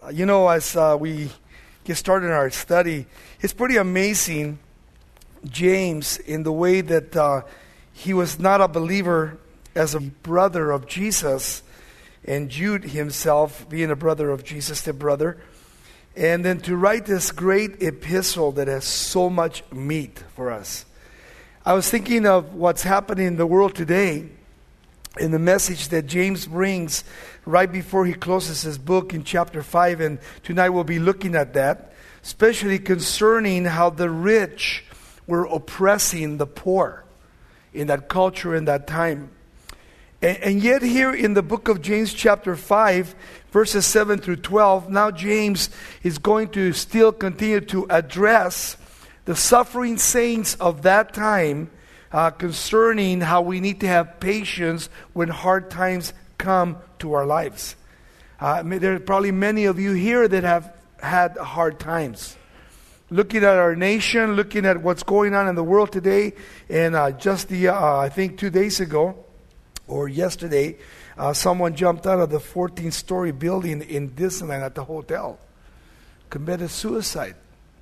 As we get started in our study, it's pretty amazing, James, in the way that he was not a believer as a brother of Jesus, and Jude himself being a brother of Jesus, the brother, and then to write this great epistle that has so much meat for us. I was thinking of what's happening in the world today, in the message that James brings right before he closes his book in chapter 5, and tonight we'll be looking at that, especially concerning how the rich were oppressing the poor in that culture, in that time. And yet here in the book of James chapter 5, verses 7 through 12, now James is going to still continue to address the suffering saints of that time concerning how we need to have patience when hard times come to our lives. There are probably many of you here that have had hard times. Looking at our nation, looking at what's going on in the world today, and I think 2 days ago, or yesterday, someone jumped out of the 14-story building in Disneyland at the hotel, committed suicide.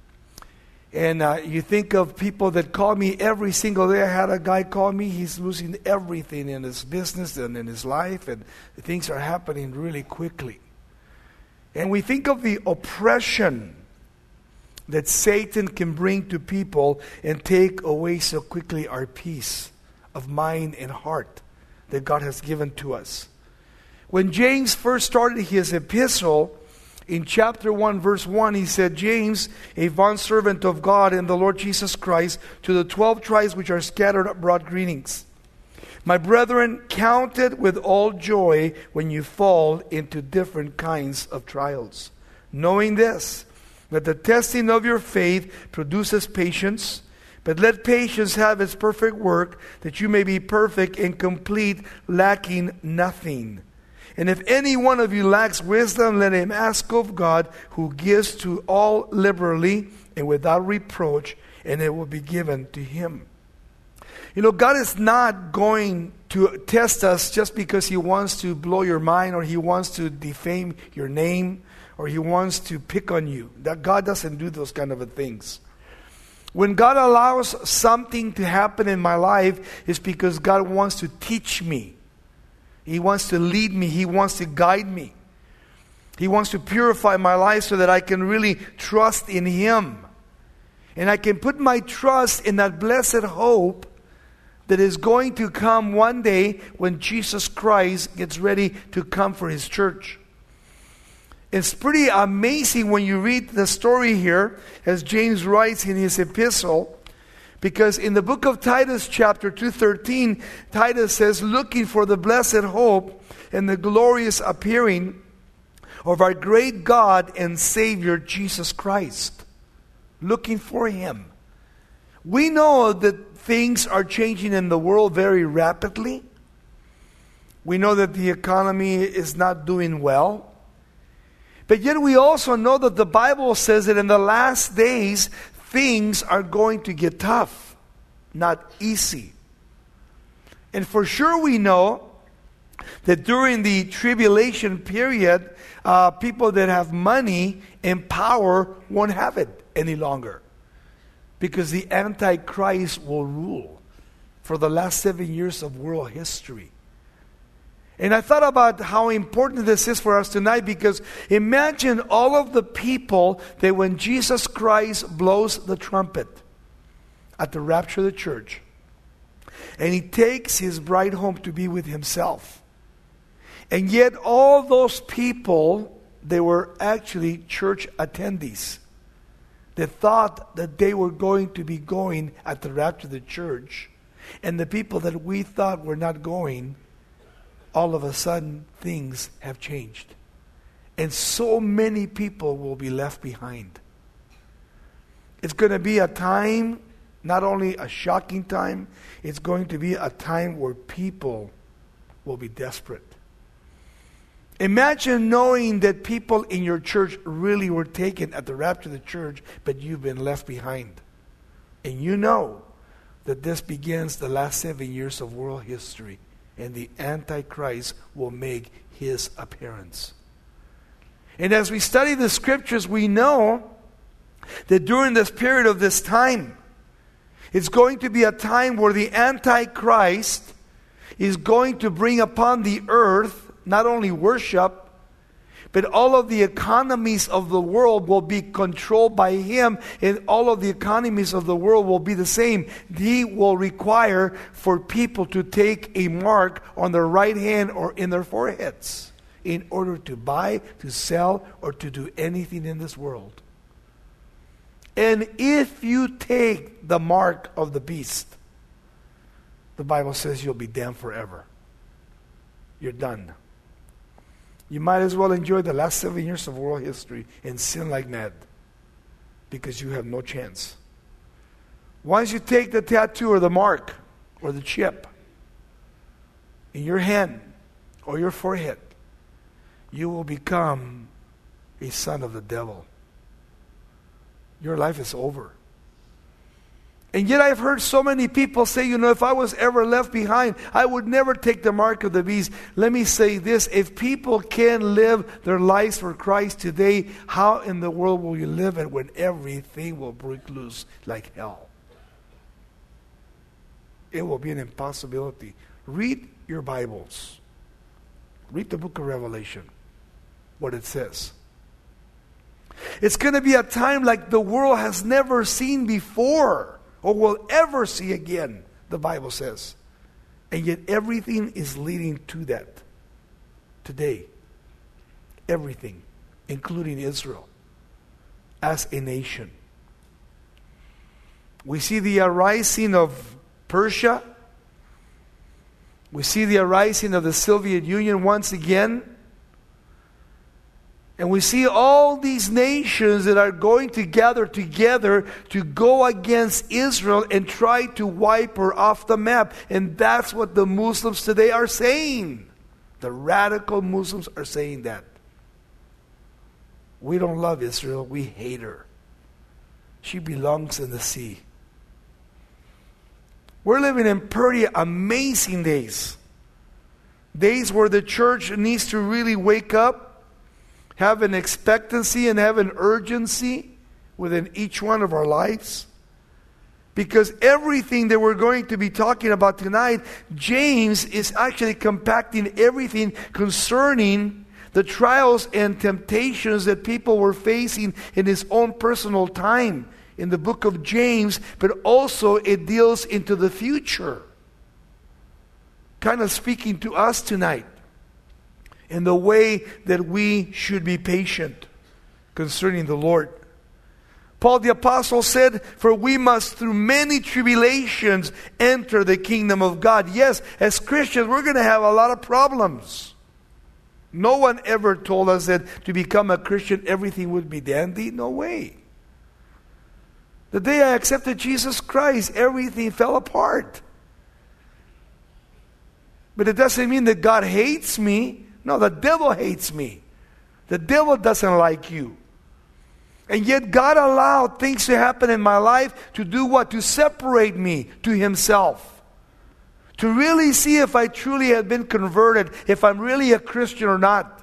And you think of people that call me every single day. I had a guy call me. He's losing everything in his business and in his life, and things are happening really quickly. And we think of the oppression that Satan can bring to people and take away so quickly our peace of mind and heart that God has given to us. When James first started his epistle, in chapter 1, verse 1, he said, James, a bondservant of God and the Lord Jesus Christ, to the 12 tribes which are scattered abroad, greetings. My brethren, count it with all joy when you fall into different kinds of trials, knowing this, that the testing of your faith produces patience. But let patience have its perfect work, that you may be perfect and complete, lacking nothing. And if any one of you lacks wisdom, let him ask of God, who gives to all liberally and without reproach, and it will be given to him. God is not going to test us just because he wants to blow your mind, or he wants to defame your name, or he wants to pick on you. That God doesn't do those kind of things. When God allows something to happen in my life, it's because God wants to teach me. He wants to lead me. He wants to guide me. He wants to purify my life so that I can really trust in him. And I can put my trust in that blessed hope that is going to come one day when Jesus Christ gets ready to come for his church. It's pretty amazing when you read the story here, as James writes in his epistle, because in the book of Titus, chapter 2:13, Titus says, looking for the blessed hope and the glorious appearing of our great God and Savior, Jesus Christ. Looking for him. We know that things are changing in the world very rapidly. We know that the economy is not doing well. But yet we also know that the Bible says that in the last days, things are going to get tough, not easy. And for sure we know that during the tribulation period, people that have money and power won't have it any longer. Because the Antichrist will rule for the last 7 years of world history. And I thought about how important this is for us tonight, because imagine all of the people that when Jesus Christ blows the trumpet at the rapture of the church, and he takes his bride home to be with himself. And yet all those people, they were actually church attendees. They thought that they were going to be going at the rapture of the church. And the people that we thought were not going, all of a sudden, things have changed. And so many people will be left behind. It's going to be a time, not only a shocking time, it's going to be a time where people will be desperate. Imagine knowing that people in your church really were taken at the rapture of the church, but you've been left behind. And you know that this begins the last 7 years of world history, and the Antichrist will make his appearance. And as we study the scriptures, we know that during this period of this time, it's going to be a time where the Antichrist is going to bring upon the earth not only worship, but all of the economies of the world will be controlled by him, and all of the economies of the world will be the same. He will require for people to take a mark on their right hand or in their foreheads in order to buy, to sell, or to do anything in this world. And if you take the mark of the beast, the Bible says you'll be damned forever. You're done. You might as well enjoy the last 7 years of world history and sin like mad, because you have no chance. Once you take the tattoo or the mark or the chip in your hand or your forehead, you will become a son of the devil. Your life is over. And yet I've heard so many people say, if I was ever left behind, I would never take the mark of the beast. Let me say this, if people can live their lives for Christ today, how in the world will you live it when everything will break loose like hell? It will be an impossibility. Read your Bibles. Read the book of Revelation, what it says. It's going to be a time like the world has never seen before, or will ever see again, the Bible says. And yet everything is leading to that today. Everything, including Israel, as a nation. We see the arising of Persia. We see the arising of the Soviet Union once again. And we see all these nations that are going to gather together to go against Israel and try to wipe her off the map. And that's what the Muslims today are saying. The radical Muslims are saying that. We don't love Israel, we hate her. She belongs in the sea. We're living in pretty amazing days. Days where the church needs to really wake up, have an expectancy and have an urgency within each one of our lives. Because everything that we're going to be talking about tonight, James is actually compacting everything concerning the trials and temptations that people were facing in his own personal time in the book of James, but also it deals into the future. Kind of speaking to us tonight in the way that we should be patient concerning the Lord. Paul the Apostle said, for we must through many tribulations enter the kingdom of God. Yes, as Christians, we're going to have a lot of problems. No one ever told us that to become a Christian, everything would be dandy. No way. The day I accepted Jesus Christ, everything fell apart. But it doesn't mean that God hates me. No, the devil hates me. The devil doesn't like you. And yet God allowed things to happen in my life to do what? To separate me to himself. To really see if I truly had been converted, if I'm really a Christian or not.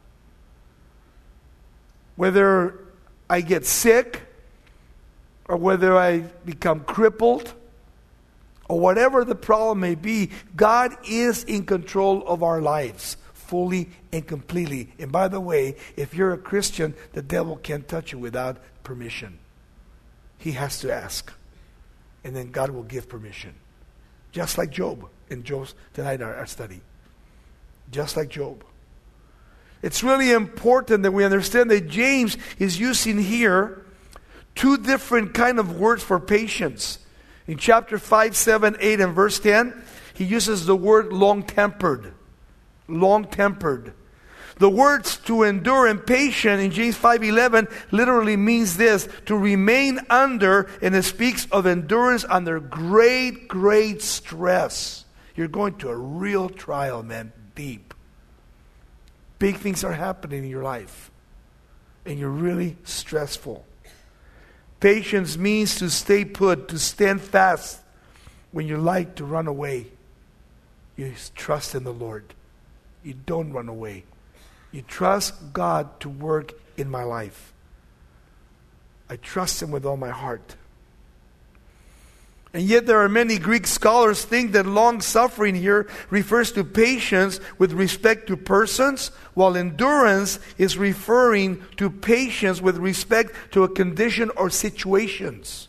Whether I get sick, or whether I become crippled, or whatever the problem may be, God is in control of our lives, fully and completely. And by the way, if you're a Christian, the devil can't touch you without permission. He has to ask. And then God will give permission. Just like Job in Job's tonight our study. Just like Job. It's really important that we understand that James is using here two different kind of words for patience. In chapter 5, 7, 8, and verse 10, he uses the word long-tempered. Long-tempered. The words to endure and patient in James 5:11 literally means this, to remain under, and it speaks of endurance under great, great stress. You're going to a real trial, man, deep. Big things are happening in your life, and you're really stressful. Patience means to stay put, to stand fast when you like to run away. You trust in the Lord. You don't run away. You trust God to work in my life. I trust Him with all my heart. And yet there are many Greek scholars think that long-suffering here refers to patience with respect to persons, while endurance is referring to patience with respect to a condition or situations.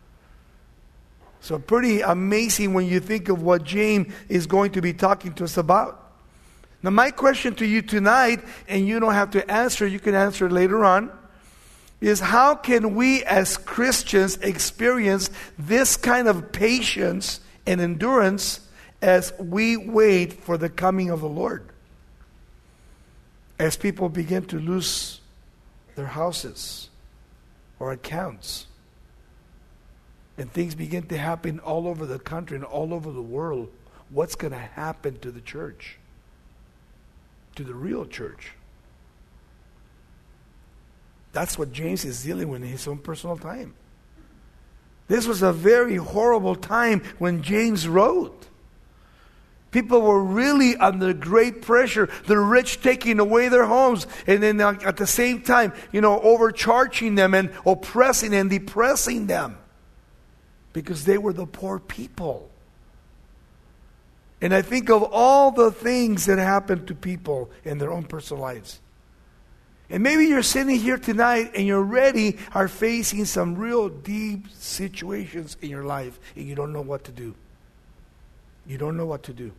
So pretty amazing when you think of what James is going to be talking to us about. Now my question to you tonight, and you don't have to answer, you can answer it later on, is how can we as Christians experience this kind of patience and endurance as we wait for the coming of the Lord? As people begin to lose their houses or accounts, and things begin to happen all over the country and all over the world, what's going to happen to the church? To the real church? That's what James is dealing with in his own personal time. This was a very horrible time when James wrote. People were really under great pressure. The rich taking away their homes, and then at the same time, overcharging them and oppressing and depressing them because they were the poor people. And I think of all the things that happened to people in their own personal lives. And maybe you're sitting here tonight and you already are facing some real deep situations in your life and you don't know what to do. You don't know what to do.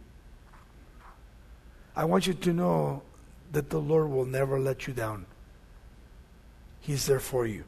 I want you to know that the Lord will never let you down. He's there for you.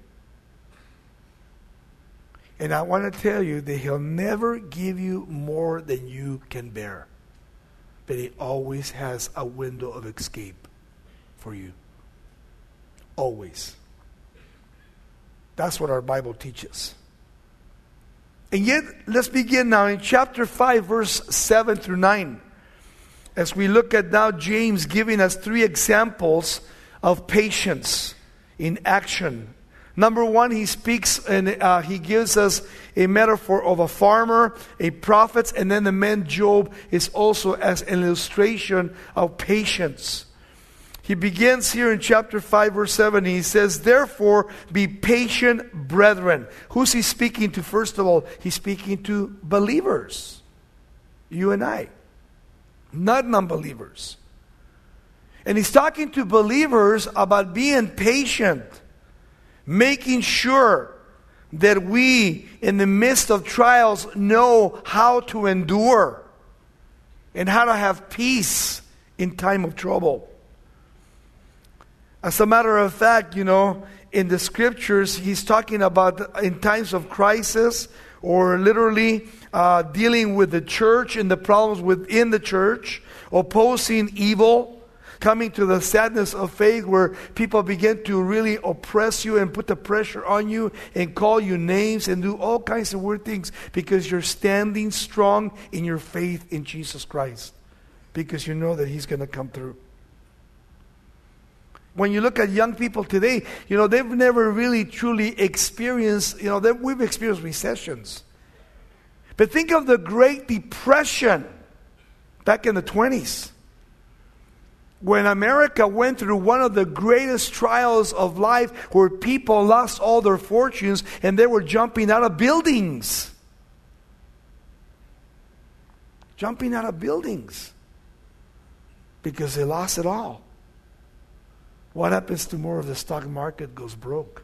And I want to tell you that He'll never give you more than you can bear. But He always has a window of escape for you. Always. That's what our Bible teaches. And yet, let's begin now in chapter 5, verse 7 through 9. As we look at now James giving us 3 examples of patience in action. Number 1, he speaks and he gives us a metaphor of a farmer, a prophet, and then the man Job is also as an illustration of patience. He begins here in chapter 5, verse 7. He says, therefore, be patient, brethren. Who's he speaking to, first of all? He's speaking to believers. You and I. Not non-believers. And he's talking to believers about being patient. Making sure that we, in the midst of trials, know how to endure. And how to have peace in time of trouble. As a matter of fact, in the scriptures, he's talking about in times of crisis, or literally dealing with the church and the problems within the church, opposing evil, coming to the sadness of faith where people begin to really oppress you and put the pressure on you and call you names and do all kinds of weird things because you're standing strong in your faith in Jesus Christ, because you know that He's going to come through. When you look at young people today, they've never really truly experienced, we've experienced recessions. But think of the Great Depression back in the 1920s. When America went through one of the greatest trials of life where people lost all their fortunes and they were jumping out of buildings. Jumping out of buildings. Because they lost it all. What happens tomorrow if the stock market goes broke?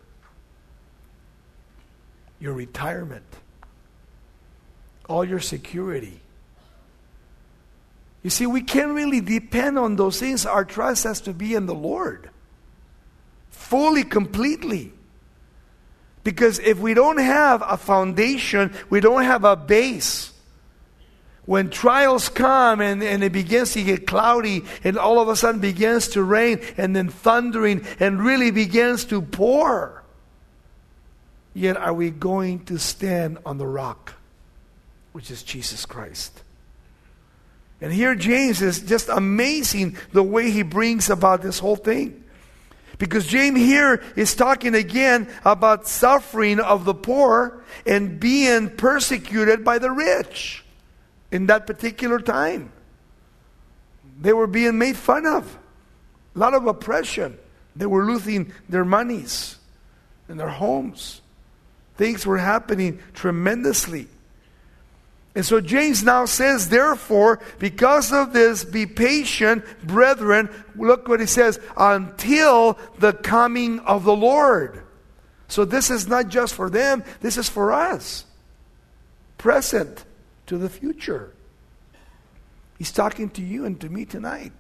Your retirement. All your security. You see, we can't really depend on those things. Our trust has to be in the Lord. Fully, completely. Because if we don't have a foundation, we don't have a base. When trials come and it begins to get cloudy and all of a sudden begins to rain and then thundering and really begins to pour, yet are we going to stand on the rock, which is Jesus Christ? And here James is just amazing the way he brings about this whole thing. Because James here is talking again about suffering of the poor and being persecuted by the rich in that particular time. They were being made fun of. A lot of oppression. They were losing their monies and their homes. Things were happening tremendously. And so James now says, therefore, because of this, be patient, brethren. Look what he says, until the coming of the Lord. So this is not just for them, this is for us. Present to the future. He's talking to you and to me tonight.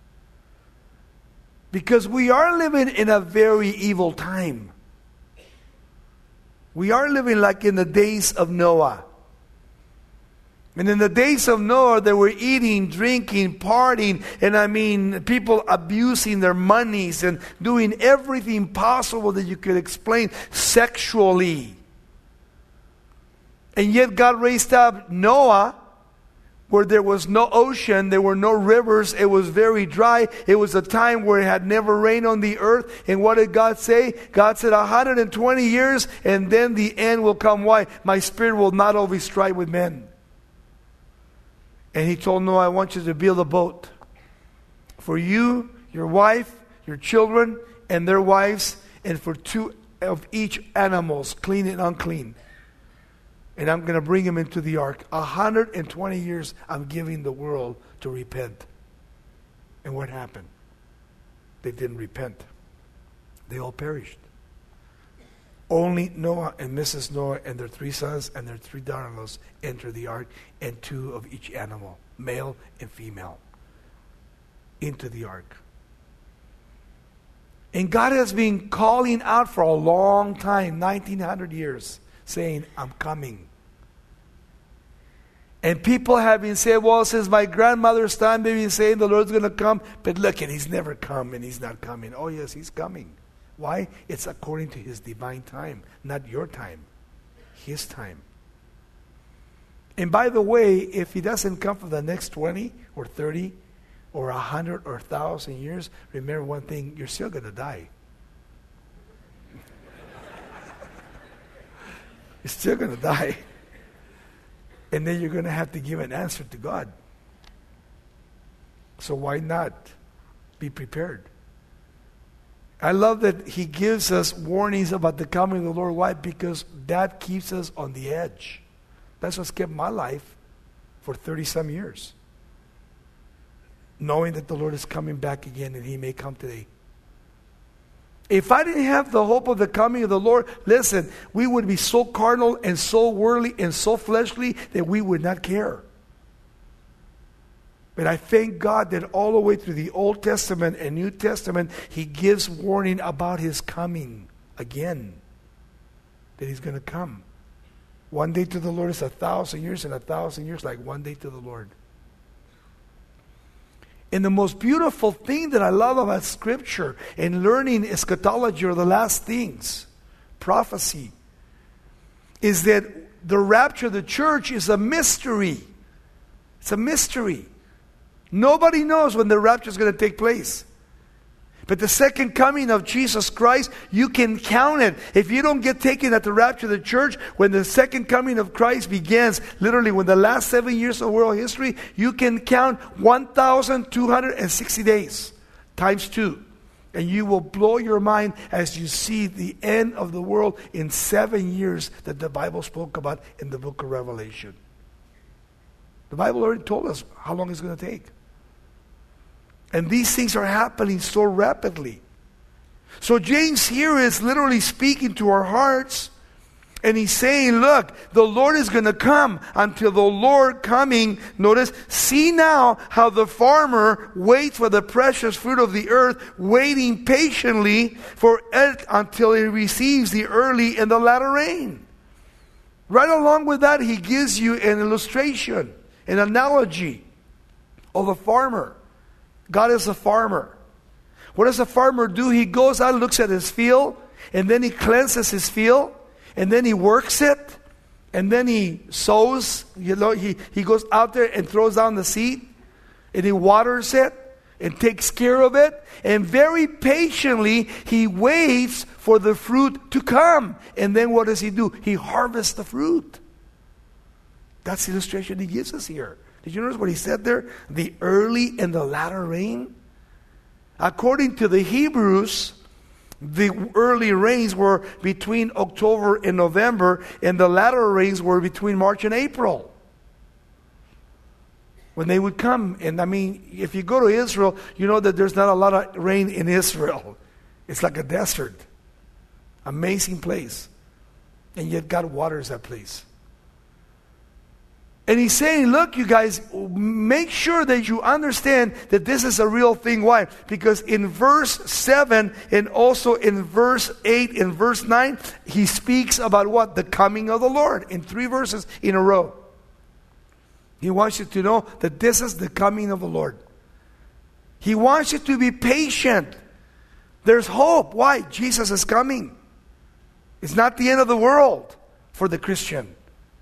Because we are living in a very evil time. We are living like in the days of Noah. And in the days of Noah, they were eating, drinking, partying, and people abusing their monies and doing everything possible that you could explain sexually. And yet God raised up Noah, where there was no ocean, there were no rivers, it was very dry. It was a time where it had never rained on the earth. And what did God say? God said 120 years, and then the end will come. Why? My spirit will not always strive with men. And he told Noah, I want you to build a boat for you, your wife, your children, and their wives, and for 2 of each animals, clean and unclean. And I'm going to bring them into the ark. 120 years I'm giving the world to repent. And what happened? They didn't repent. They all perished. Only Noah and Mrs. Noah and their 3 sons and their 3 daughters entered the ark, and 2 of each animal, male and female, into the ark. And God has been calling out for a long time, 1900 years, saying, I'm coming. And people have been saying, well, since my grandmother's time, they've been saying the Lord's going to come. But look, and He's never come, and He's not coming. Oh, yes, He's coming. Why? It's according to His divine time, not your time. His time. And by the way, if He doesn't come for the next 20 or 30 or 100 or 1,000 years, remember one thing, you're still going to die. You're still going to die. And then you're going to have to give an answer to God. So why not be prepared? I love that He gives us warnings about the coming of the Lord. Why? Because that keeps us on the edge. That's what's kept my life for 30-some years. Knowing that the Lord is coming back again, and He may come today. If I didn't have the hope of the coming of the Lord, listen, we would be so carnal and so worldly and so fleshly that we would not care. But I thank God that all the way through the Old Testament and New Testament, He gives warning about His coming again. That He's going to come. One day to the Lord is 1,000 years, and 1,000 years like one day to the Lord. And the most beautiful thing that I love about Scripture and learning eschatology, or the last things, prophecy, is that the rapture of the church is a mystery. It's a mystery. Nobody knows when the rapture is going to take place. But the second coming of Jesus Christ, you can count it. If you don't get taken at the rapture of the church, when the second coming of Christ begins, literally when the last 7 years of world history, you can count 1,260 days times 2. And you will blow your mind as you see the end of the world in 7 years that the Bible spoke about in the book of Revelation. The Bible already told us how long it's going to take. And these things are happening so rapidly. So James here is literally speaking to our hearts. And he's saying, look, the Lord is going to come. Until the Lord coming, notice, see now how the farmer waits for the precious fruit of the earth, waiting patiently for it until he receives the early and the latter rain. Right along with that, he gives you an illustration, an analogy of a farmer. God is a farmer. What does a farmer do? He goes out, looks at his field, and then he cleanses his field, and then he works it, and then he sows. He goes out there and throws down the seed, and he waters it, and takes care of it, and very patiently he waits for the fruit to come. And then what does he do? He harvests the fruit. That's the illustration he gives us here. Did you notice what he said there? The early and the latter rain. according to the Hebrews, the early rains were between October and November, and the latter rains were between March and April. When they would come, and I mean, if you go to Israel, you know that there's not a lot of rain in Israel. It's like a desert. Amazing place. And yet God waters that place. And he's saying, look, you guys, make sure that you understand that this is a real thing. Why? Because in verse 7 and also in verse 8 and verse 9, he speaks about what? The coming of the Lord in 3 verses in a row. He wants you to know that this is the coming of the Lord. He wants you to be patient. There's hope. Why? Jesus is coming. It's not the end of the world for the Christian.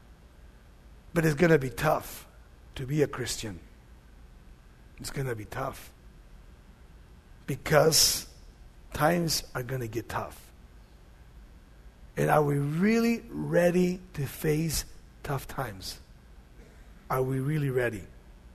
But it's going to be tough to be a Christian. It's going to be tough. Because times are going to get tough. And are we really ready to face tough times? Are we really ready?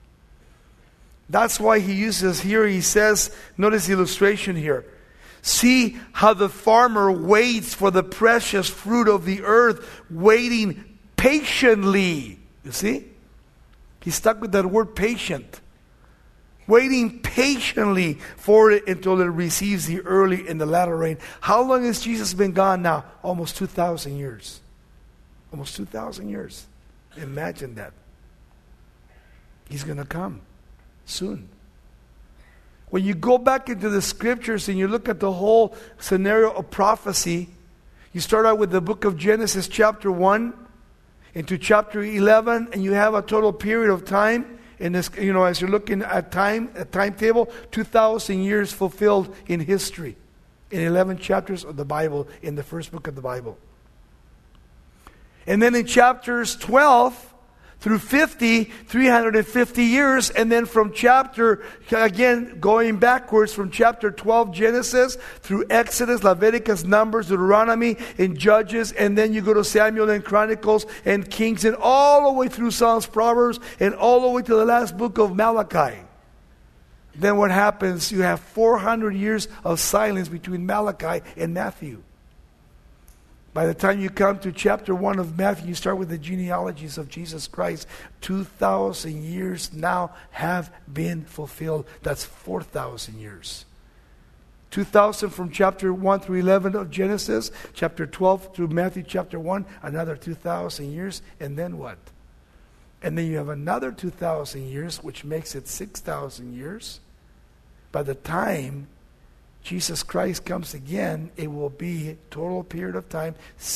That's why he uses here, he says, notice the illustration here. See how the farmer waits for the precious fruit of the earth, waiting patiently. You see? He's stuck with that word patient. Waiting patiently for it until it receives the early and the latter rain. How long has Jesus been gone now? Almost 2,000 years. Almost 2,000 years. Imagine that. He's going to come soon. When you go back into the scriptures and you look at the whole scenario of prophecy, you start out with the book of Genesis chapter 1 into chapter 11, and you have a total period of time in this, as you're looking at time, a timetable, 2,000 years fulfilled in history in 11 chapters of the Bible, in the first book of the Bible. And then in chapters 12 through 50, 350 years, and then from chapter, again, going backwards from chapter 12, Genesis, through Exodus, Leviticus, Numbers, Deuteronomy, and Judges, and then you go to Samuel and Chronicles and Kings, and all the way through Psalms, Proverbs, and all the way to the last book of Malachi. Then what happens? You have 400 years of silence between Malachi and Matthew. By the time you come to chapter 1 of Matthew, you start with the genealogies of Jesus Christ. 2,000 years now have been fulfilled. That's 4,000 years. 2,000 from chapter 1 through 11 of Genesis, chapter 12 through Matthew chapter 1, another 2,000 years, and then what? And then you have another 2,000 years, which makes it 6,000 years. By the time Jesus Christ comes again, it will be a total period of time,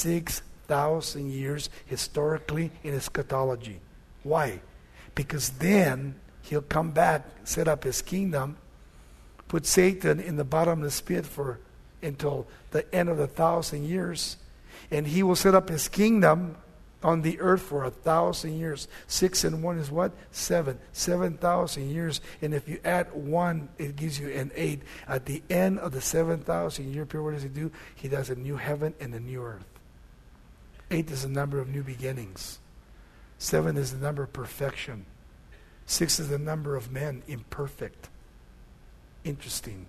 6,000 years historically in eschatology. Why? Because then he'll come back, set up his kingdom, put Satan in the bottomless pit until the end of the 1,000 years, and he will set up his kingdom on the earth for 1,000 years. 6 and 1 is what? 7. 7,000 years. And if you add 1, it gives you an 8. At the end of the 7,000 year period, what does he do? He does a new heaven and a new earth. 8 is the number of new beginnings. 7 is the number of perfection. 6 is the number of men imperfect. Interesting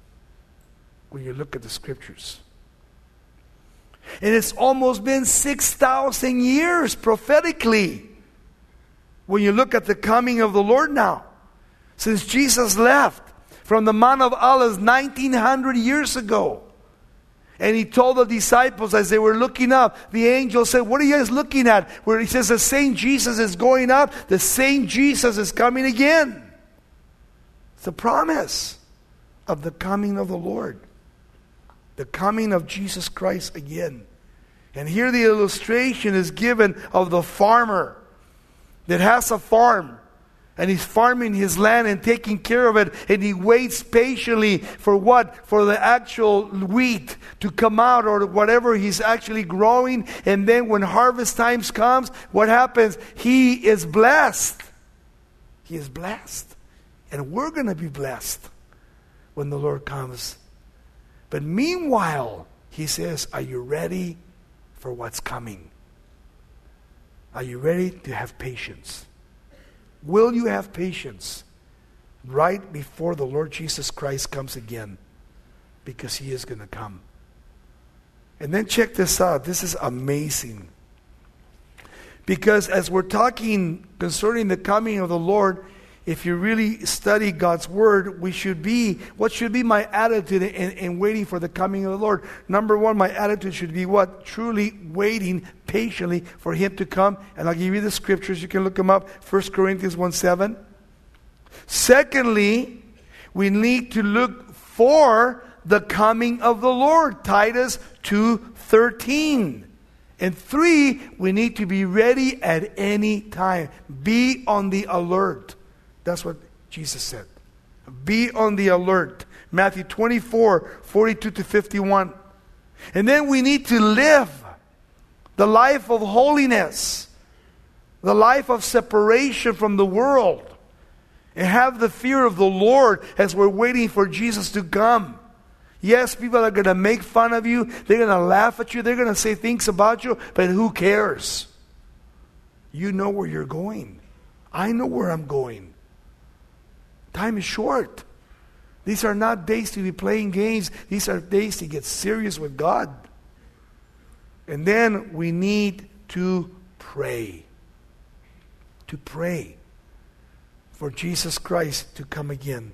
when you look at the scriptures. And it's almost been 6,000 years prophetically when you look at the coming of the Lord now. Since Jesus left from the Mount of Olives 1,900 years ago. And he told the disciples as they were looking up, the angel said, what are you guys looking at? Where he says the same Jesus is going up, the same Jesus is coming again. It's a promise of the coming of the Lord. The coming of Jesus Christ again. And here the illustration is given of the farmer that has a farm. And he's farming his land and taking care of it. And he waits patiently for what? For the actual wheat to come out or whatever he's actually growing. And then when harvest times comes, what happens? He is blessed. He is blessed. And we're going to be blessed when the Lord comes. But meanwhile, he says, are you ready for what's coming? Are you ready to have patience? Will you have patience right before the Lord Jesus Christ comes again, because He is going to come. And then check this out. This is amazing. Because as we're talking concerning the coming of the Lord, if you really study God's Word, what should be my attitude in waiting for the coming of the Lord? Number one, my attitude should be what? Truly waiting patiently for Him to come. And I'll give you the scriptures. You can look them up. 1 Corinthians 1:7. Secondly, we need to look for the coming of the Lord. Titus 2:13. And 3, we need to be ready at any time. Be on the alert. That's what Jesus said. Be on the alert. Matthew 24:42-51. And then we need to live the life of holiness, the life of separation from the world, and have the fear of the Lord as we're waiting for Jesus to come. Yes, people are going to make fun of you. They're going to laugh at you. They're going to say things about you. But who cares? You know where you're going. I know where I'm going. Time is short. These are not days to be playing games. These are days to get serious with God. And then we need to pray. To pray for Jesus Christ to come again.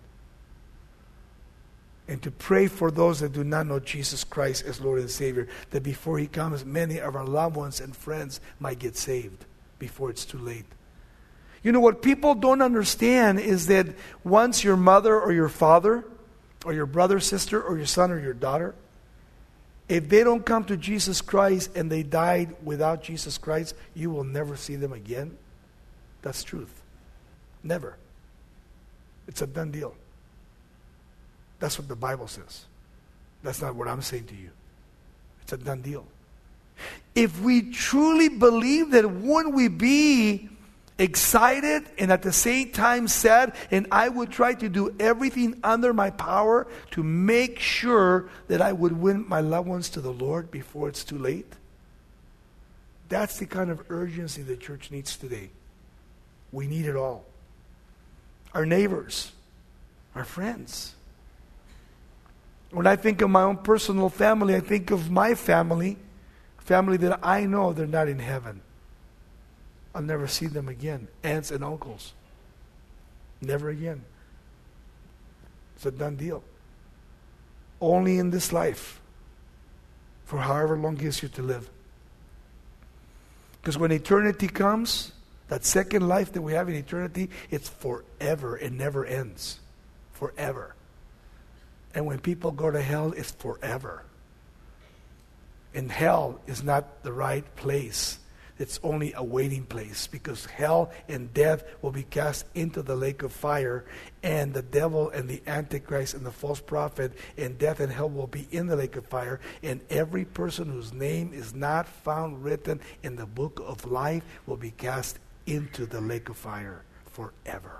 And to pray for those that do not know Jesus Christ as Lord and Savior, that before He comes, many of our loved ones and friends might get saved before it's too late. You know, what people don't understand is that once your mother or your father or your brother, sister, or your son or your daughter, if they don't come to Jesus Christ and they died without Jesus Christ, you will never see them again. That's truth. Never. It's a done deal. That's what the Bible says. That's not what I'm saying to you. It's a done deal. If we truly believe that, wouldn't we be excited and at the same time sad? And I would try to do everything under my power to make sure that I would win my loved ones to the Lord before it's too late. That's the kind of urgency the church needs today. We need it all. Our neighbors, our friends. When I think of my own personal family, I think of my family that I know they're not in heaven. I'll never see them again. Aunts and uncles. Never again. It's a done deal. Only in this life. For however long He gives you to live. Because when eternity comes, that second life that we have in eternity, it's forever. It never ends. Forever. And when people go to hell, it's forever. And hell is not the right place. It's only a waiting place, because hell and death will be cast into the lake of fire, and the devil and the Antichrist and the false prophet and death and hell will be in the lake of fire, and every person whose name is not found written in the book of life will be cast into the lake of fire forever.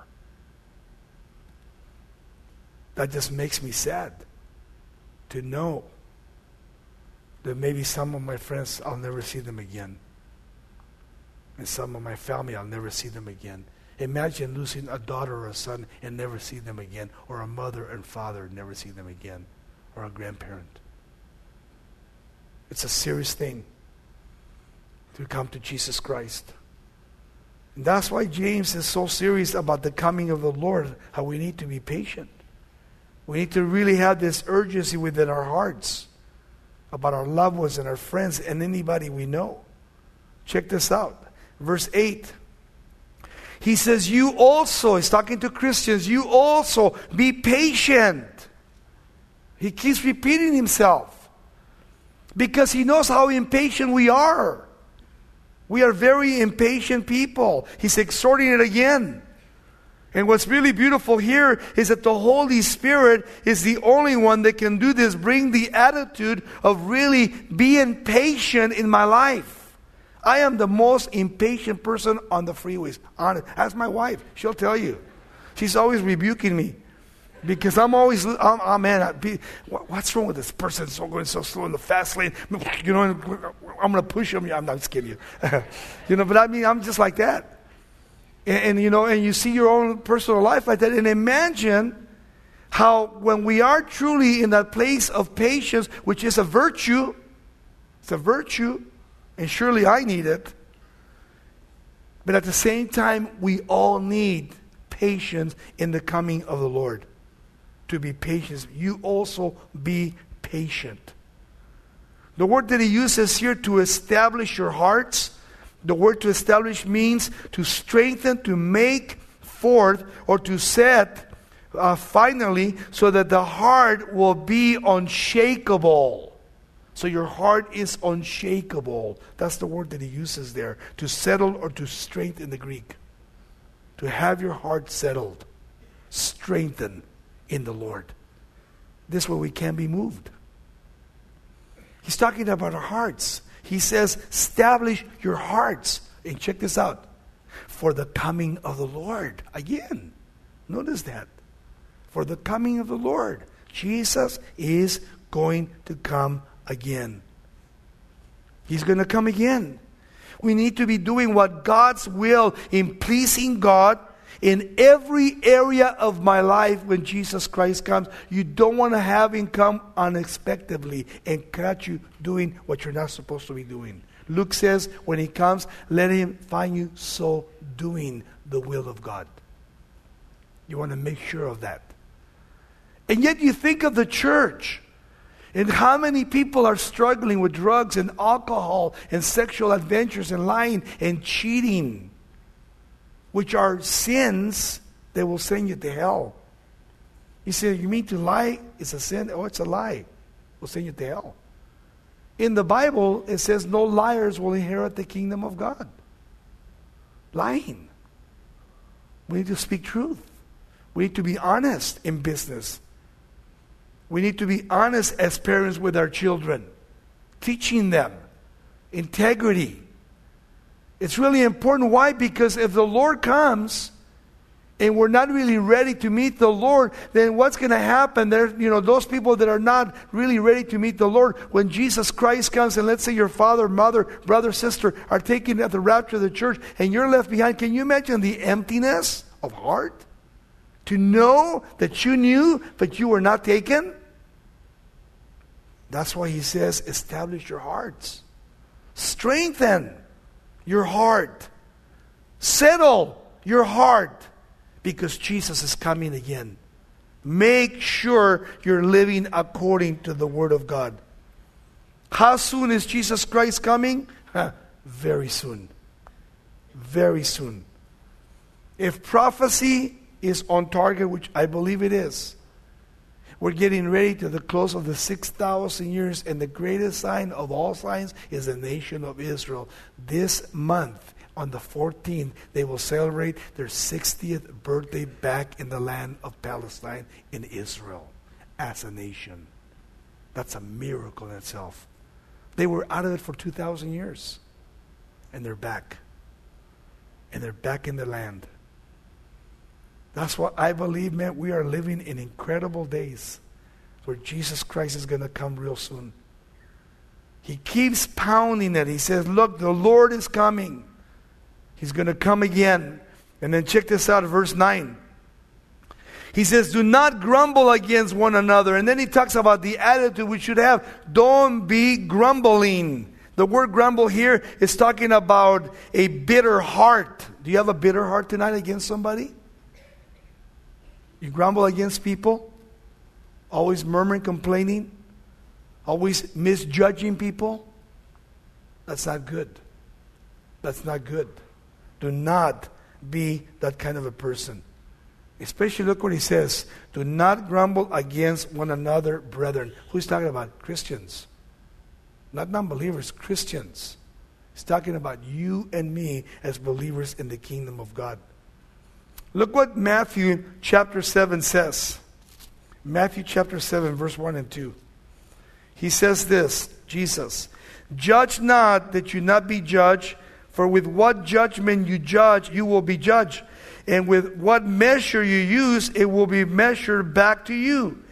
That just makes me sad to know that maybe some of my friends, I'll never see them again. And some of my family, I'll never see them again. Imagine losing a daughter or a son and never see them again, or a mother and father and never see them again, or a grandparent. It's a serious thing to come to Jesus Christ. And that's why James is so serious about the coming of the Lord, how we need to be patient. We need to really have this urgency within our hearts about our loved ones and our friends and anybody we know. Check this out. Verse 8. He says, you also, he's talking to Christians, you also be patient. He keeps repeating himself because he knows how impatient we are. We are very impatient people. He's exhorting it again. And what's really beautiful here is that the Holy Spirit is the only one that can do this, bring the attitude of really being patient in my life. I am the most impatient person on the freeways. Honest. Ask my wife. She'll tell you. She's always rebuking me. Because I'm always, what's wrong with this person? So going so slow in the fast lane. You know, I'm going to push him. I'm not just kidding you. But I mean, I'm just like that. And you see your own personal life like that. And imagine how when we are truly in that place of patience, which is a virtue, it's a virtue, and surely I need it. But at the same time, we all need patience in the coming of the Lord. To be patient. You also be patient. The word that he uses here, to establish your hearts, the word to establish means to strengthen, to make forth, or to set finally, so that the heart will be unshakable. So your heart is unshakable. That's the word that he uses there. To settle or to strengthen in the Greek. To have your heart settled, strengthened in the Lord. This way we can be moved. He's talking about our hearts. He says, establish your hearts. And check this out. For the coming of the Lord. Again, notice that. For the coming of the Lord. Jesus is going to come again. He's going to come again. We need to be doing what God's will in pleasing God in every area of my life when Jesus Christ comes. You don't want to have him come unexpectedly and catch you doing what you're not supposed to be doing. Luke says, when he comes, let him find you so doing the will of God. You want to make sure of that. And yet you think of the church and how many people are struggling with drugs and alcohol and sexual adventures and lying and cheating, which are sins that will send you to hell. You say, you mean to lie is a sin? Oh, it's a lie. Will send you to hell. In the Bible, it says no liars will inherit the kingdom of God. Lying. We need to speak truth. We need to be honest in business. We need to be honest as parents with our children. Teaching them integrity. It's really important. Why? Because if the Lord comes and we're not really ready to meet the Lord, then what's going to happen? Those people that are not really ready to meet the Lord, when Jesus Christ comes, and let's say your father, mother, brother, sister are taken at the rapture of the church, and you're left behind. Can you imagine the emptiness of heart? To know that you knew, but you were not taken? That's why he says, establish your hearts. Strengthen your heart. Settle your heart. Because Jesus is coming again. Make sure you're living according to the Word of God. How soon is Jesus Christ coming? Very soon. Very soon. If prophecy is on target, which I believe it is, we're getting ready to the close of the 6,000 years, and the greatest sign of all signs is the nation of Israel. This month, on the 14th, they will celebrate their 60th birthday back in the land of Palestine in Israel as a nation. That's a miracle in itself. They were out of it for 2,000 years. And they're back. And they're back in the land. That's what I believe, man. We are living in incredible days where Jesus Christ is going to come real soon. He keeps pounding it. He says, look, the Lord is coming. He's going to come again. And then check this out, verse 9. He says, do not grumble against one another. And then he talks about the attitude we should have. Don't be grumbling. The word grumble here is talking about a bitter heart. Do you have a bitter heart tonight against somebody? You grumble against people? Always murmuring, complaining? Always misjudging people? That's not good. That's not good. Do not be that kind of a person. Especially look what he says. Do not grumble against one another, brethren. Who's talking about? Christians. Not non-believers, Christians. He's talking about you and me as believers in the kingdom of God. Look what Matthew chapter 7 says. Matthew chapter 7, verse 1 and 2. He says this, Jesus, judge not that you not be judged, for with what judgment you judge, you will be judged. And with what measure you use, it will be measured back to you.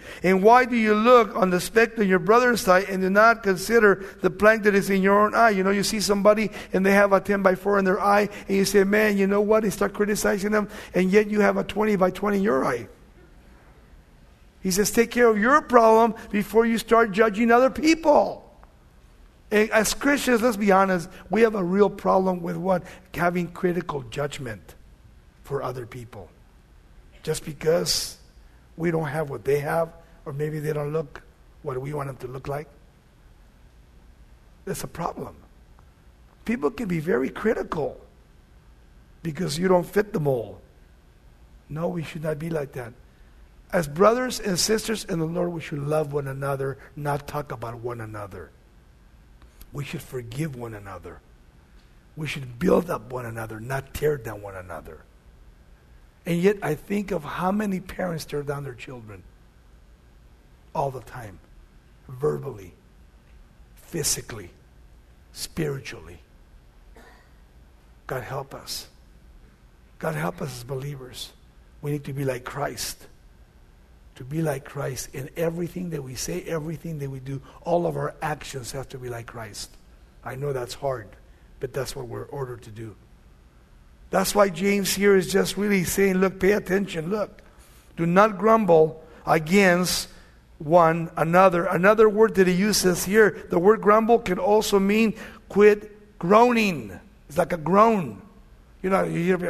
And why do you look on the speck in your brother's eye and do not consider the plank that is in your own eye? You know, you see somebody and they have a 10x4 in their eye, and you say, man, you know what? And start criticizing them, and yet you have a 20x20 in your eye. He says, take care of your problem before you start judging other people. And as Christians, let's be honest, we have a real problem with what? Having critical judgment for other people. Just because we don't have what they have, or maybe they don't look what we want them to look like. That's a problem. People can be very critical because you don't fit the mold. No, we should not be like that. As brothers and sisters in the Lord, we should love one another, not talk about one another. We should forgive one another. We should build up one another, not tear down one another. And yet I think of how many parents tear down their children all the time. Verbally, physically, spiritually. God help us. God help us as believers. We need to be like Christ. To be like Christ in everything that we say, everything that we do. All of our actions have to be like Christ. I know that's hard, but that's what we're ordered to do. That's why James here is just really saying, look, pay attention, look. Do not grumble against one another. Another word that he uses here, the word grumble can also mean quit groaning. It's like a groan. You know, you hear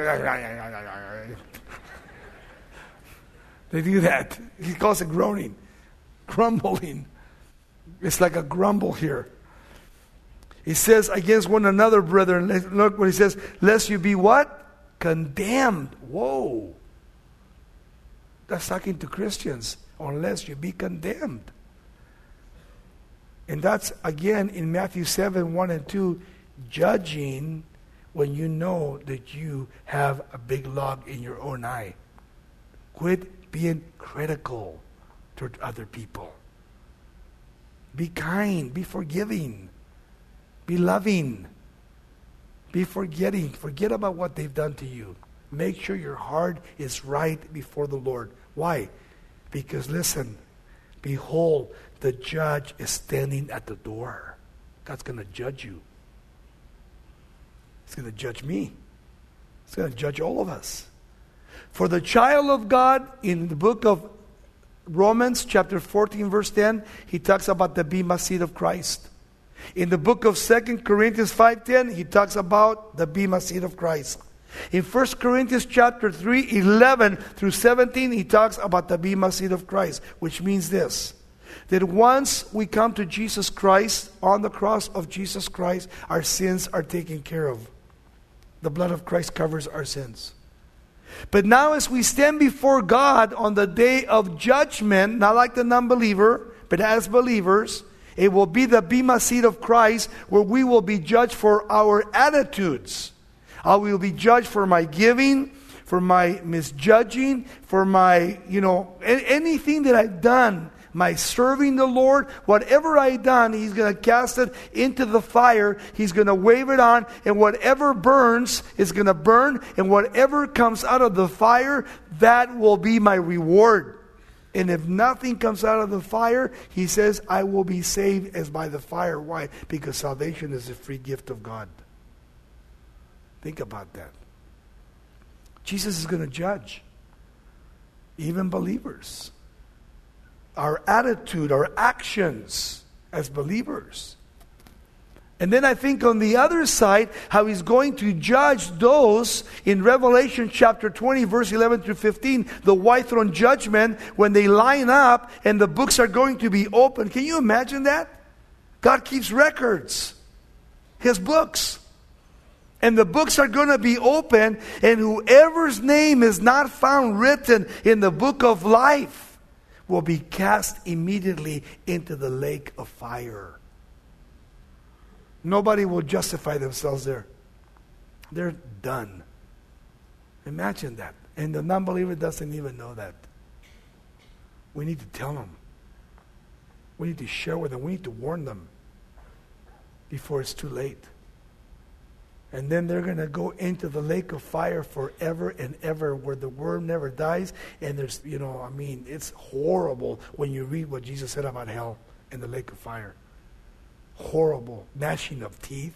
they do that. He calls it groaning. Grumbling. It's like a grumble here. He says, against one another, brethren, look what he says, lest you be what? Condemned. Whoa. That's talking to Christians. Unless you be condemned. And that's, again, in Matthew 7, 1 and 2, judging when you know that you have a big log in your own eye. Quit being critical toward other people. Be kind. Be forgiving. Be loving. Be forgetting. Forget about what they've done to you. Make sure your heart is right before the Lord. Why? Because listen, behold, the judge is standing at the door. God's going to judge you. He's going to judge me. He's going to judge all of us. For the child of God, in the book of Romans, chapter 14, verse 10, he talks about the bema seat of Christ. In the book of 2 Corinthians 5:10, he talks about the bema seat of Christ. In 1 Corinthians chapter 3, 11 through 17, he talks about the bema seat of Christ, which means this, that once we come to Jesus Christ, on the cross of Jesus Christ, our sins are taken care of. The blood of Christ covers our sins. But now as we stand before God on the day of judgment, not like the non-believer, but as believers, it will be the bema seat of Christ where we will be judged for our attitudes. I will be judged for my giving, for my misjudging, for my, anything that I've done, my serving the Lord, whatever I've done, He's going to cast it into the fire. He's going to wave it on, and whatever burns is going to burn, and whatever comes out of the fire, that will be my reward. And if nothing comes out of the fire, He says, I will be saved as by the fire. Why? Because salvation is a free gift of God. Think about that. Jesus is going to judge even believers. Our attitude, our actions as believers. And then I think on the other side, how He's going to judge those in Revelation chapter 20, verse 11 through 15, the white throne judgment, when they line up and the books are going to be opened. Can you imagine that? God keeps records. He has books. And the books are going to be open, and whoever's name is not found written in the book of life will be cast immediately into the lake of fire. Nobody will justify themselves there. They're done. Imagine that. And the non-believer doesn't even know that. We need to tell them. We need to share with them. We need to warn them before it's too late. And then they're going to go into the lake of fire forever and ever, where the worm never dies. And there's, it's horrible when you read what Jesus said about hell and the lake of fire. Horrible. Gnashing of teeth.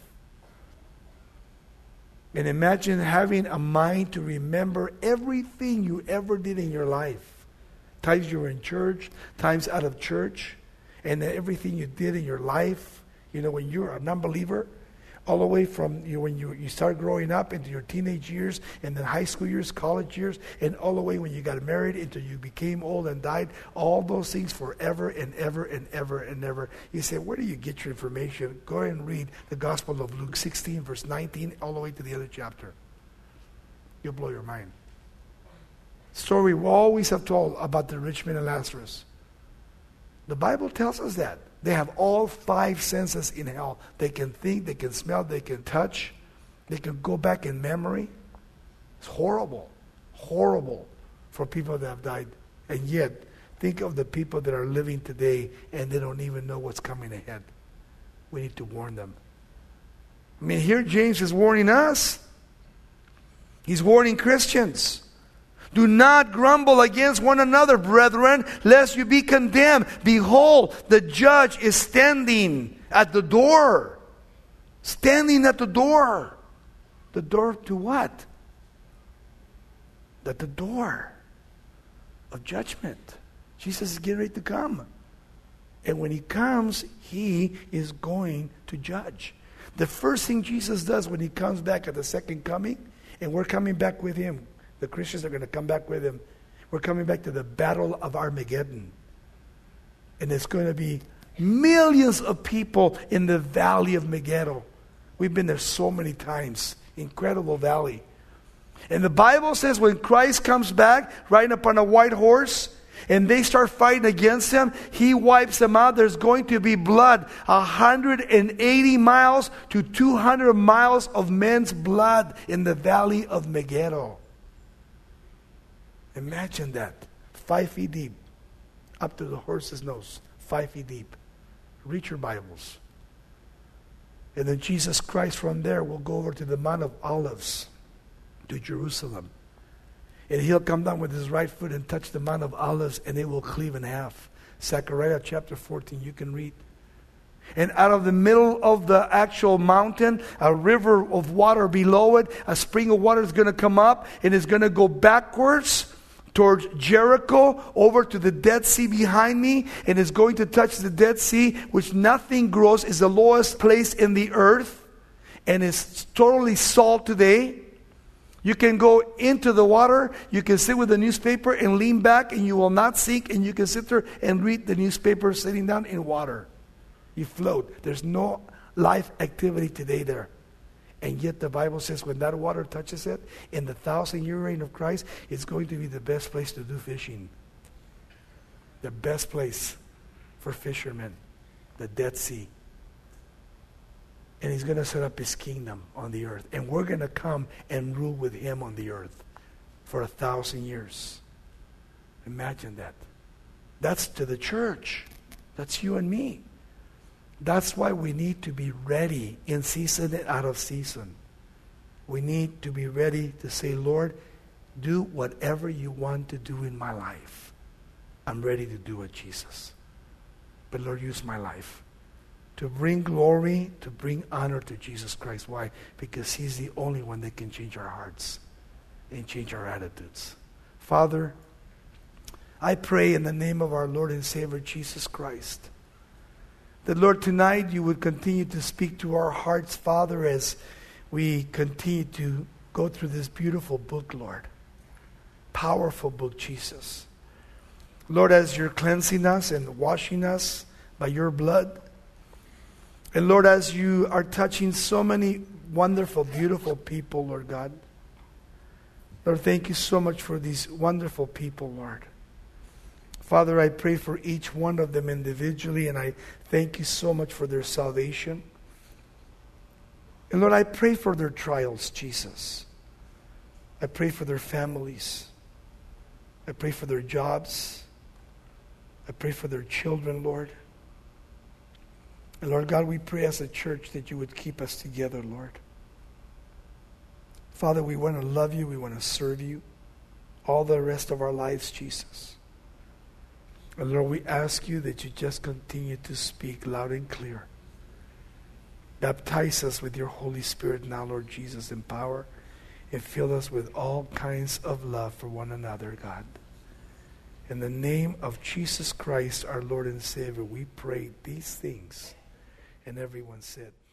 And imagine having a mind to remember everything you ever did in your life. Times you were in church, times out of church, and everything you did in your life. When you're a non-believer, all the way from when you start growing up into your teenage years, and then high school years, college years, and all the way when you got married until you became old and died, all those things forever and ever and ever and ever. You say, where do you get your information? Go ahead and read the Gospel of Luke 16, verse 19, all the way to the other chapter. You'll blow your mind. Story we always have told about the rich man and Lazarus. The Bible tells us that. They have all 5 senses in hell. They can think, they can smell, they can touch, they can go back in memory. It's horrible. Horrible for people that have died. And yet, think of the people that are living today and they don't even know what's coming ahead. We need to warn them. Here James is warning us. He's warning Christians. Do not grumble against one another, brethren, lest you be condemned. Behold, the judge is standing at the door. Standing at the door. The door to what? At the door of judgment. Jesus is getting ready to come. And when he comes, he is going to judge. The first thing Jesus does when he comes back at the second coming, and we're coming back with him. The Christians are going to come back with him. We're coming back to the battle of Armageddon. And it's going to be millions of people in the valley of Megiddo. We've been there so many times. Incredible valley. And the Bible says when Christ comes back, riding upon a white horse, and they start fighting against him, he wipes them out. There's going to be blood. 180 miles to 200 miles of men's blood in the valley of Megiddo. Imagine that. 5 feet deep. Up to the horse's nose. 5 feet deep. Read your Bibles. And then Jesus Christ from there will go over to the Mount of Olives, to Jerusalem. And he'll come down with his right foot and touch the Mount of Olives, and it will cleave in half. Zechariah chapter 14, you can read. And out of the middle of the actual mountain, a river of water below it, a spring of water is going to come up, and it's going to go backwards towards Jericho, over to the Dead Sea behind me, and is going to touch the Dead Sea, which nothing grows, is the lowest place in the earth, and is totally salt today. You can go into the water, you can sit with the newspaper and lean back, and you will not sink, and you can sit there and read the newspaper sitting down in water. You float. There's no life activity today there. And yet the Bible says when that water touches it, in the 1,000-year reign of Christ, it's going to be the best place to do fishing. The best place for fishermen, the Dead Sea. And he's going to set up his kingdom on the earth. And we're going to come and rule with him on the earth for 1,000 years. Imagine that. That's to the church. That's you and me. That's why we need to be ready in season and out of season. We need to be ready to say, Lord, do whatever you want to do in my life. I'm ready to do it, Jesus. But Lord, use my life to bring glory, to bring honor to Jesus Christ. Why? Because he's the only one that can change our hearts and change our attitudes. Father, I pray in the name of our Lord and Savior Jesus Christ, that, Lord, tonight you would continue to speak to our hearts, Father, as we continue to go through this beautiful book, Lord. Powerful book, Jesus. Lord, as you're cleansing us and washing us by your blood, and Lord, as you are touching so many wonderful, beautiful people, Lord God. Lord, thank you so much for these wonderful people, Lord. Father, I pray for each one of them individually, and I thank you so much for their salvation. And Lord, I pray for their trials, Jesus. I pray for their families. I pray for their jobs. I pray for their children, Lord. And Lord God, we pray as a church that you would keep us together, Lord. Father, we want to love you. We want to serve you all the rest of our lives, Jesus. And Lord, we ask you that you just continue to speak loud and clear. Baptize us with your Holy Spirit now, Lord Jesus, in power, and fill us with all kinds of love for one another, God. In the name of Jesus Christ, our Lord and Savior, we pray these things. And everyone said,